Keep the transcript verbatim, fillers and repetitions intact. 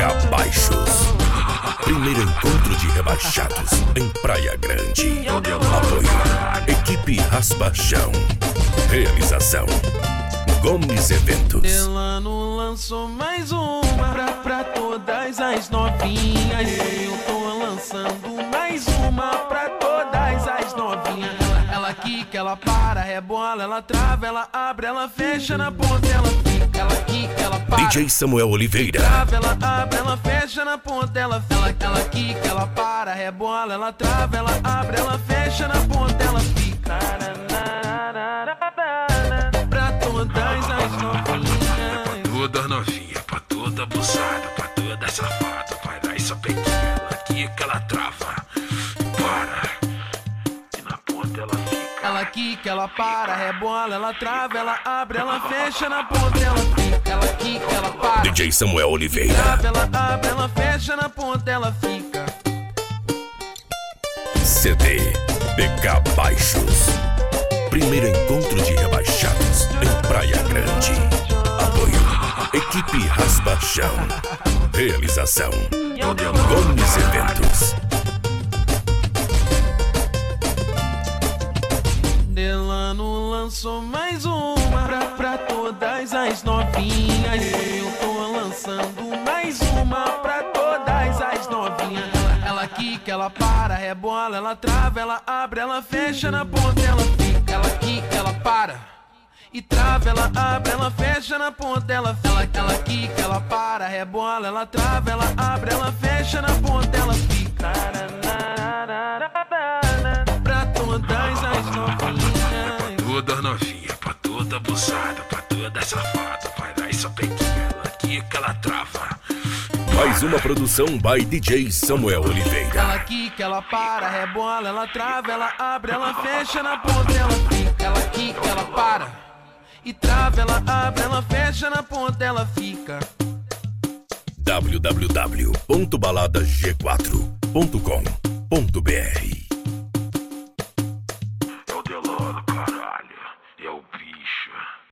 Baixos. Primeiro encontro de rebaixados em Praia Grande. Apoio Equipe Raspachão. Realização Gomes Eventos. Delano lançou mais uma pra, pra todas as novinhas. Eu tô lançando mais uma pra todas as novinhas. Ela, ela quica, ela para, rebola, ela trava, ela abre, ela fecha na ponta, ela fica. Ela quica, ela para. D J Samuel Oliveira. Trava, ela abre, ela fecha na ponta, ela fica. Ela, ela quica, ela para, rebola, ela trava, ela abre, ela fecha na ponta, ela fica. Pra todas as novinhas. Toda novinha, pra toda abusada, pra toda safada, vai dar essa pequena, ela quica, ela trava, para, e na ponta ela fica. Ela quica, ela para, rebola, ela trava, ela abre, ela fecha na ponta, ela fica. Ela quica, ela para. D J Samuel Oliveira. Trava, ela abre, ela fecha na ponta, ela fica. C D B K Baixos. Primeiro encontro de rebaixados em Praia Grande. Apoio Equipe Raspachão. Realização Gomes Eventos. Delano lançou mais uma pra, pra todas as novinhas. Eu tô lançando mais uma pra todas as novinhas. Ela, ela quica, ela para, rebola, ela trava, ela abre, ela fecha na ponta, ela fica. Ela quica, ela para e trava, ela abre, ela fecha na ponta, ela fica. Ela, ela quica, ela para, rebola, ela trava, ela abre, ela fecha na ponta, ela fica. Pra todas as novinhas. Toda novinha, pra toda abusada, pra toda safada, vai dar essa pequena, ela quica, ela trava. Mais uma produção by D J Samuel Oliveira. Ela quica, ela para, rebola, ela trava, ela abre, ela fecha na ponta, ela fica. Ela quica, ela para e trava, ela abre, ela fecha na ponta, ela fica. w w w ponto balada g quatro ponto com ponto b r